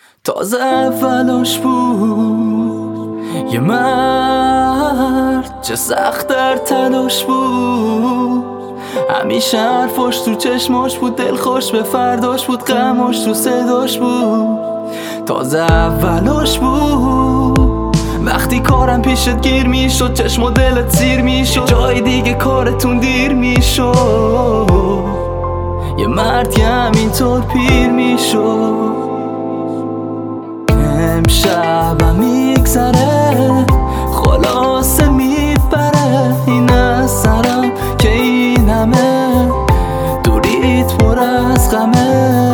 تازه اولش بود یه مرد، چه سخت در تلاش بود. همیشه حرفاش تو چشماش بود، دلخوش به فرداش بود، غماش تو صداش بود. تازه اولش بود وقتی کارم پیشت گیر میشد، چشم و دلت سیر میشد، جای دیگه کارتون دیر میشد. یه مرد همینطور پیر میشد. امشبم میگذره خلاصه میپره این از سرم که این همه دوریت پر از غمه.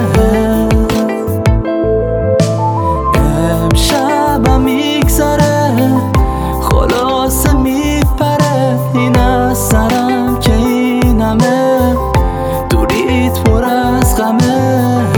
امشبم میگذره خلاصه میپره این از سرم که این همه دوریت پر از غمه.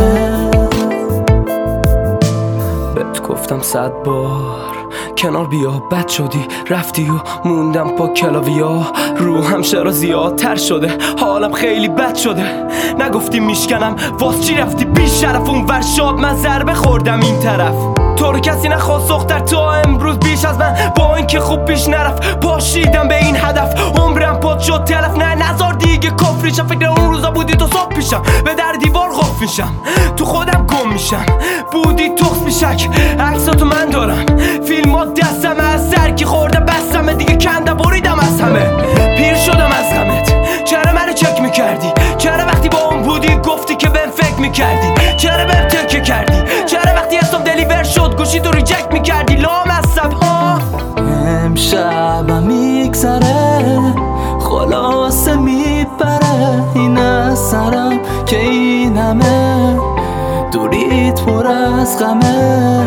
گفتم 100 بار کنار بیا، بد شدی رفتی و موندم پا کلاویا. روحم چرا زیادتر شده، حالم خیلی بد شده. نگفتی میشکنم واس چی رفتی بی شرف اون ور شاد، من ضربه خوردم این طرف. تو رو کسی نخواست دختر تا امروز بیش از من، با اینکه خوب پیش نرفت پاشیدم به این هدف. عمرم پاد شد تلف، نه نزار دیگه کفریشم. فکر اون روزا بودی تو صبح پیشم، به در دیوار غف میشم، تو خودم گم میشم. بودی تخت میشک عکساتو من دارم، فیلمات دستم از سرکی خورده بستمه دیگه، کنده بریدم از همه. پیر شدم از غمت، چرا منو چک میکردی؟ چرا وقتی با اون بودی گفتی که بهم فکر میکردی؟ چرا بهم تکه کردی؟ چرا وقتی اسم دلیور شد گوشی تو ریجکت میکردی؟ لامصب ها. امشبم میگذره خلاصه میپره این از سرم که این همه دوریت پر از غمه.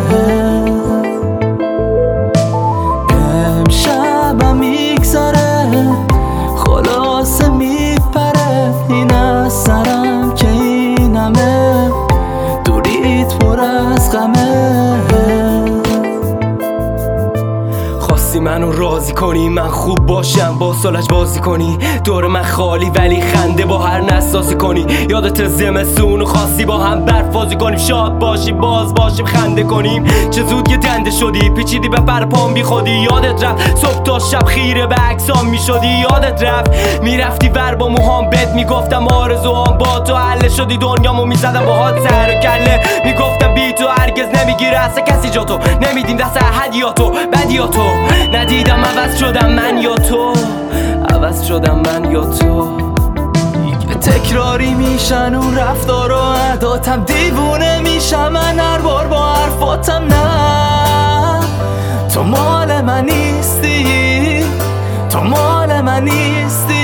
امشبم میگذره خلاصه میپره این از سرم که این همه دوریت پر از غمه. خواستی منو راضی کنی، من خوب باشم با سالش بازی کنی، دور من خالی ولی خنده با هر نسازی کنی. یادت زمستون خواستی با هم برف بازی کنیم، شاد باشیم باز باشیم خنده کنیم. چه زود یه دنده شدی پیچیدی به پر پام بی خودی. یادت رفت صبح تا شب خیره به عکسام میشدی. یادت رفت میرفتی ور با موهام بهت میگفتم آرزوام با تو حل شدی. دنیامو میزدم باهات سر و کله، میگفتم بی تو هرگز نمیگیره اصلا کسی جا تو. نمیدیم دست هدیاتو بدیاتو، ندیدم عوض شدم من یا تو، عوض شدم من یا تو. دیگه تکراری میشن اون رفتار و عاداتم، دیوونه میشم من هر بار با حرفاتم. نه تو مال من نیستی، تو مال من نیستی.